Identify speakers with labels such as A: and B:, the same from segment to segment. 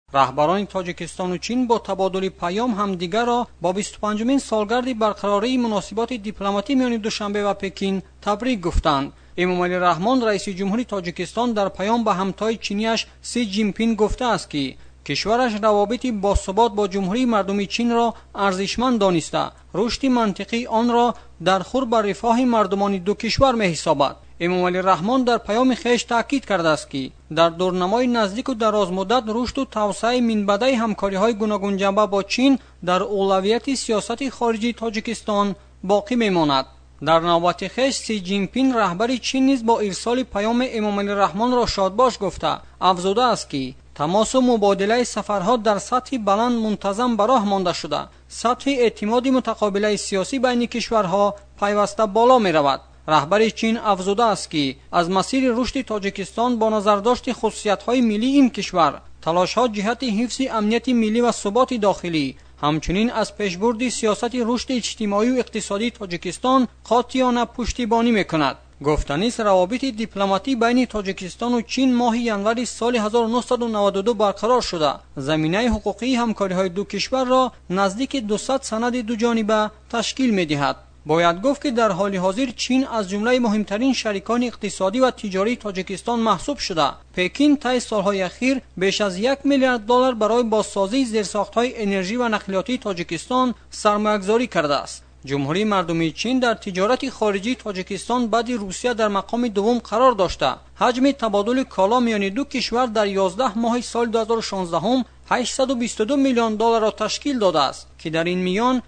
A: رهبران تاجیکستان و چین با تبادل پیام همدیگر را با 25مین سالگرد برقراری مناسبات دیپلماتی میان دوشنبه و پکین تبریک گفتند. امامعلی رحمان رئیس جمهوری تاجیکستان در پیام به همتای چینیش سی جینپینگ گفته است که کشورش روابط باثبات با جمهوری مردمی چین را ارزشمند دانسته، رشد منطقی آن را در خور بر رفاه مردمان دو کشور می‌حسابد. امامعلی رحمان در پیام خویش تاکید کرده است که در دورنمای نزدیک و دراز مدت رشد و توسعه منبع همکاری‌های گوناگون جنبه با چین در اولویت سیاست خارجی تاجیکستان باقی می‌ماند. در نوبت خویش سی جینپینگ رهبر چین نیز با ارسال پیام امامعلی رحمان را شادباش گفته افزوده است که تماس و مبادله سفرها در سطح بلند منتظم براه مانده شده، سطح اعتماد متقابل سیاسی بین کشورها پیوسته بالا می رود. رهبر چین افزوده است که از مسیر رشد تاجیکستان با نظرداشت خصوصیت‌های ملی این کشور، تلاش‌ها جهت حفظ امنیت ملی و ثبات داخلی، همچنین از پیشبرد سیاست رشد اجتماعی و اقتصادی تاجیکستان قاطعانه پشتیبانی می‌کند. گفتنی است روابط دیپلماتی بین تاجیکستان و چین ماه ینور سال 1992 برقرار شده. زمینه حقوقی همکاری‌های دو کشور را نزدیک 200 سند دو جانبه تشکیل می‌دهد. باید گفت که در حال حاضر چین از جمله مهمترین شریکان اقتصادی و تجاری تاجیکستان محسوب شده. پکین طی سالهای اخیر بیش از 1 میلیارد دلار برای بازسازی زیرساخت‌های انرژی و نقلیاتی تاجیکستان سرمایه‌گذاری کرده است. جمهوری مردمی چین در تجارت خارجی تاجیکستان بعد روسیه در مقام دوم قرار داشته. حجم تبادل کالا میان دو کشور در 11 ماه سال 2016 822 میلیون دلار را تشکیل داده است که در این میان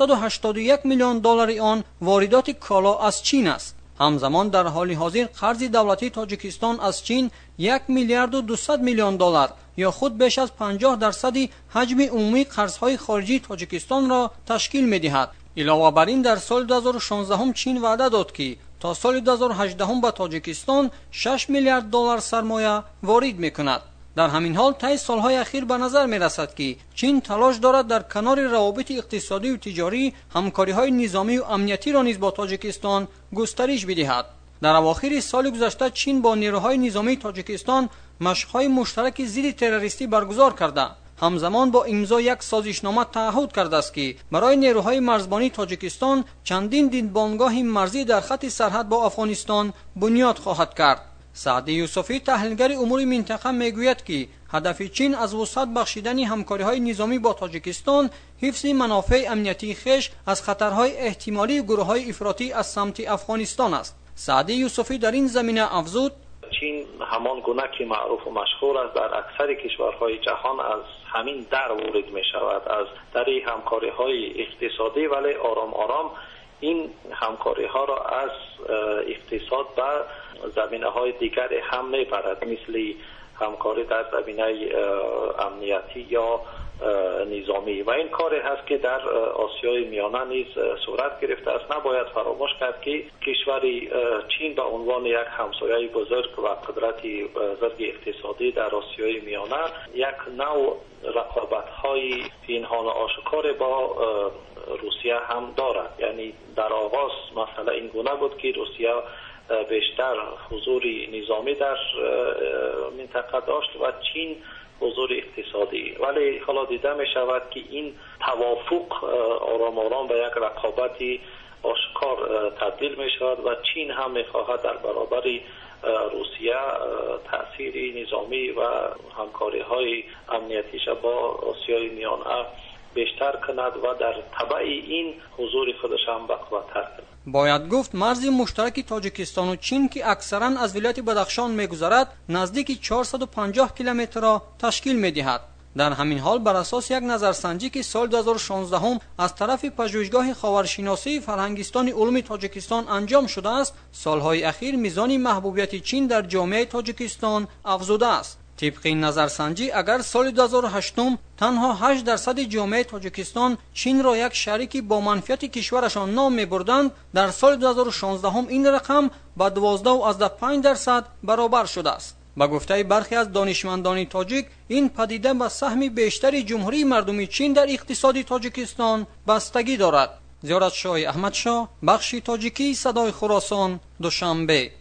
A: 781 میلیون دلار آن واردات کالا از چین است. همزمان در حال حاضر قرض دولتی تاجیکستان از چین 1 میلیارد و 200 میلیون دلار یا خود بیش از 50% حجم عمومی قرضهای خارجی تاجیکستان را تشکیل می‌دهد. علاوه بر این در سال 2016 چین وعده داد که تا سال 2018 به تاجیکستان 6 میلیارد دلار سرمایه وارد می‌کند. در همین حال طی سالهای اخیر به نظر می‌رسد که چین تلاش دارد در کنار روابط اقتصادی و تجاری همکاری‌های نظامی و امنیتی را نیز با تاجیکستان گسترش بدهد. در اواخر سال گذشته چین با نیروهای نظامی تاجیکستان مشق‌های مشترک ضد تروریستی برگزار کرده. همزمان با امضای یک سازشنامه تعهد کرده است که برای نیروهای مرزبانی تاجیکستان چندین دیدبانگاه مرزی در خط سرحد با افغانستان بنیاد خواهد کرد. سعدی یوسفی تحلیلگر امور منطقه میگوید که هدف چین از وسعت بخشیدن همکاری‌های نظامی با تاجیکستان حفظ منافع امنیتی خویش از خطرهای احتمالی گروه‌های افراطی از سمت افغانستان است. سعدی یوسفی در این زمینه افزود:
B: چین همان گونه که معروف و مشهور است در اکثر کشورهای جهان از همین در وارد می شود، از در همکاری های اقتصادی، ولی آرام آرام این همکاری ها را از اقتصاد به زمینه های دیگر هم می برد، مثل همکاری در زمینه امنیتی یا نظامی، و این کاری هست که در آسیای میانه نیز صورت گرفته است. نباید فراموش کرد که کشور چین به عنوان یک همسایه بزرگ و قدرت بزرگ اقتصادی در آسیای میانه یک نوع رقابت‌های پنهان و آشکار با روسیه هم دارد. یعنی در آغاز مسئله این گونه بود که روسیه بیشتر حضور نظامی در منطقه داشت و چین حضور اقتصادی، ولی حالا دیده می شود که این توافق آرام آرام به یک رقابت آشکار تبدیل می شود و چین هم می خواهد در برابر روسیه تأثیر نظامی و همکاری های امنیتیش با آسیای میانه بیشتر کند و در تبع این حضور خودش هم بقوتر کند.
A: باید گفت مرز مشترک تاجیکستان و چین که اکثرا از ولایت بدخشان می‌گذرد نزدیک 450 کیلومتر را تشکیل می‌دهد. در همین حال بر اساس یک نظرسنجی که سال 2016 از طرف پژوهشگاه خاورشناسی فرهنگستان علوم تاجیکستان انجام شده است، سالهای اخیر میزان محبوبیت چین در جامعه تاجیکستان افزوده است. طبق این نظرسنجی اگر سال 2008 تنها 8% جامعه تاجیکستان چین را یک شریک با منفعت کشورشان نام می‌بردند، در سال 2016 این رقم به 12.5% برابر شده است. با گفته برخی از دانشمندان تاجیک، این پدیده به سهم بیشتری جمهوری مردمی چین در اقتصاد تاجیکستان بستگی دارد. زیارت شاه احمد شاه، بخش تاجیکی صدای خراسان، دوشنبه.